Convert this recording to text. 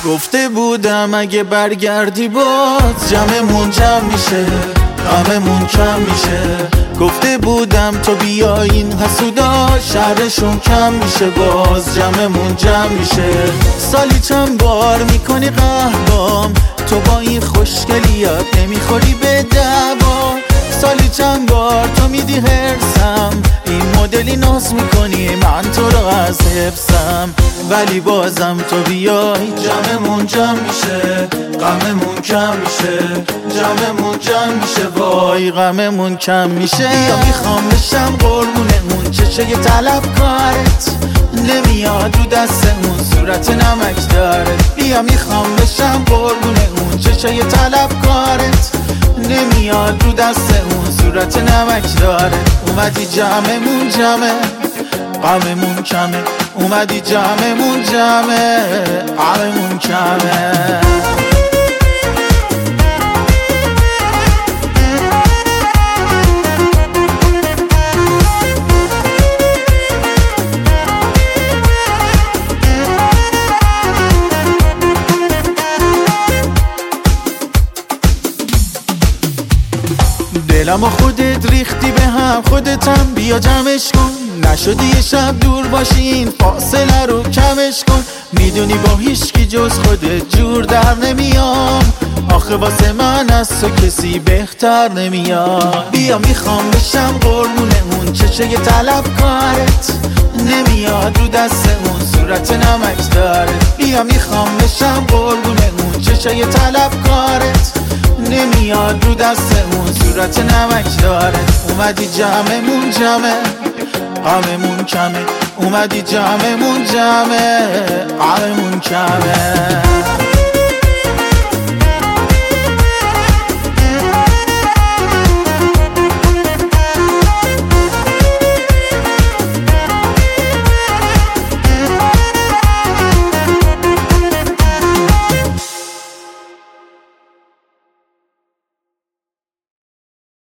گفته بودم اگه برگردی باز جمعمون جمع میشه، غممون کم میشه. گفته بودم تو بیا این حسودا شرشون کم میشه، باز جمعمون جمع میشه. سالی چند بار میکنی قهرام، تو با این خوشگلیات نمیخوری به دعوا. سالی چند بار تو میدی هرسم، این مدلی ناز میکنی من تو رو از حفظم. ولی بازم تو بیای جمعمون جمع میشه، غممون کم میشه. جمعمون جمع میشه، وای غممون کم میشه. یا میخوام بشم قربونه اون چشه طلبکارت، نمیاد رو دستمون صورت نمک داره. بیا میخوام بشم قربونه اون چشه طلبکارت، نمیاد رو دستمون صورت نمک داره. اومدی جمعمون جمعه، غممون کمه. اومدی جمعمون جمعه، غممون کمه. دلم و خودت ریختی به هم، خودتم بیا جمعش کن. نشدی یه شب دور باشی این فاصله رو کمش کن. میدونی با هیچکی جز خودت جور در نمیام، آخه واسه من از تو کسی بهتر نمیاد. بیا میخوام بشم قربونه اون چشه طلبکارت، نمیاد رو دستمون صورت نمک داره. بیا میخوام بشم قربونه اون چشه طلبکارت، نمیاد رو دستمون صورت نمک داره. اومدی جمعمون جمعه، غممون کمه. اومدی جمعمون جمعه، غممون کمه.